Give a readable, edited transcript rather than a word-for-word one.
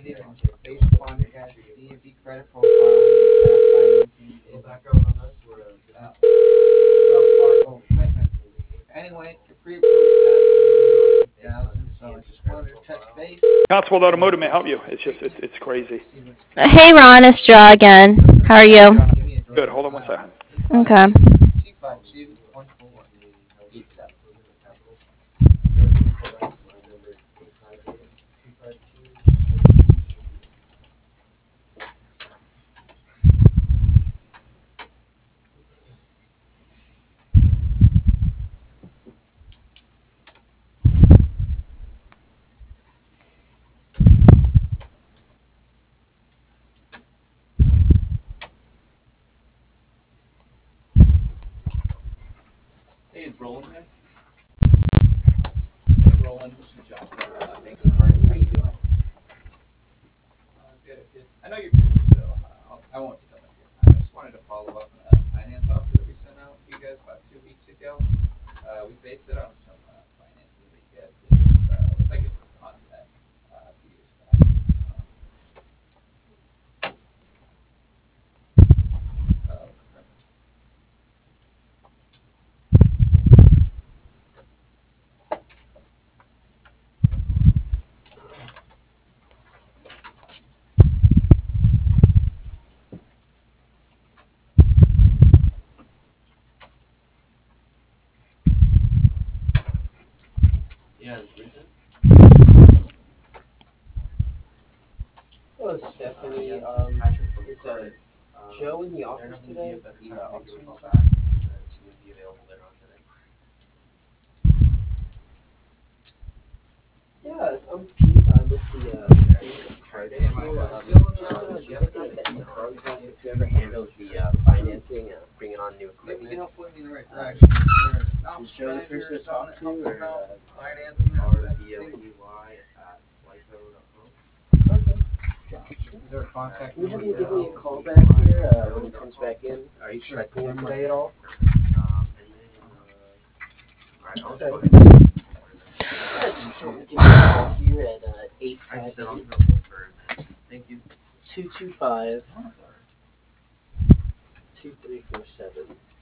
Cotswold Automotive may help you. It's just it's crazy. Hey Ron, it's Ja again. How are you? Good. Hold on one second. Okay. Hello, Stephanie. Is Joe in the office today? Yeah, I'm Pete. I'm with the credit here. Just looking to get in contact with whoever handles the financing, bringing on new equipment. Is Joe the person to talk to, or okay. Can you have him give me a call back here when he comes back in? Are you expecting him today at all? Okay. Yeah, just give me a call here at 858-225-2347.